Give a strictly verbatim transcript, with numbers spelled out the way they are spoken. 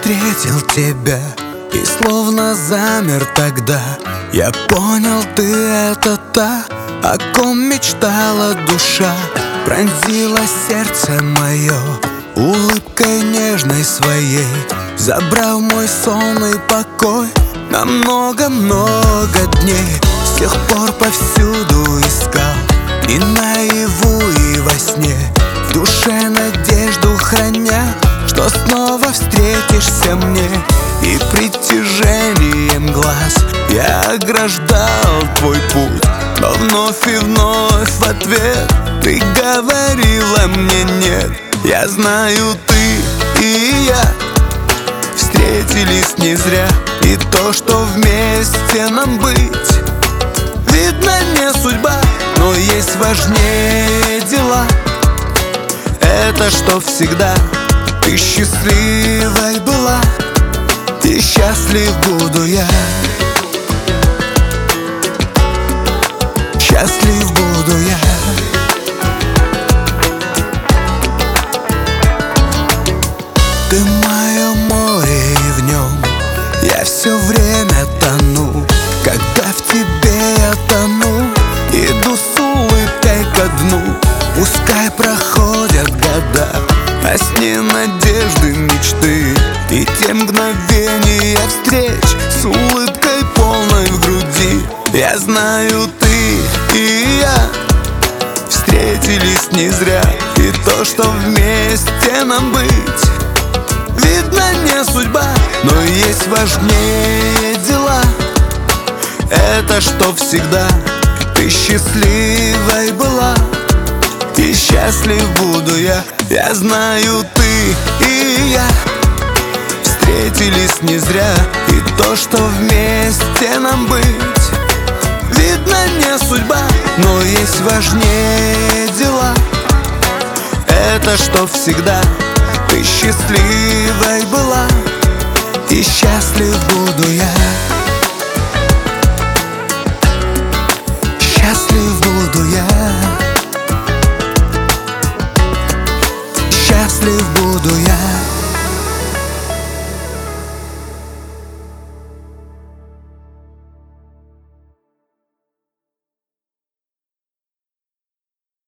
встретил тебя и словно замер тогда, я понял, ты это та, о ком мечтала душа. Пронзила сердце мое улыбкой нежной своей, забрав мой сон и покой на много-много дней. С тех пор повсюду искал, и наяву, и во сне, в душе надежду храня, что снова встретишься мне. И притяжением глаз я ограждал твой путь, но вновь и вновь в ответ ты говорила мне нет. Я знаю, ты и я встретились не зря, и то, что вместе нам быть, видно, не судьба, но есть важнее дела. Это что всегда ты счастливой была, и счастлив буду я. Счастлив буду я. Ты мое море, и в нем я все время тону. Когда в тебе я тону, иду с улыбкой ко дну. Пускай проходят года, а с ней надежды, мечты, и те мгновения встреч с улыбкой полной в груди. Я знаю, ты и я встретились не зря, и то, что вместе нам быть, видно, не судьба, но есть важнее дела. Это что всегда ты счастливой была, и счастлив буду я. Я знаю, ты и я встретились не зря, и то, что вместе нам быть, видно, не судьба, но есть важнее дела. Это что всегда ты счастливой была, и счастлив буду я.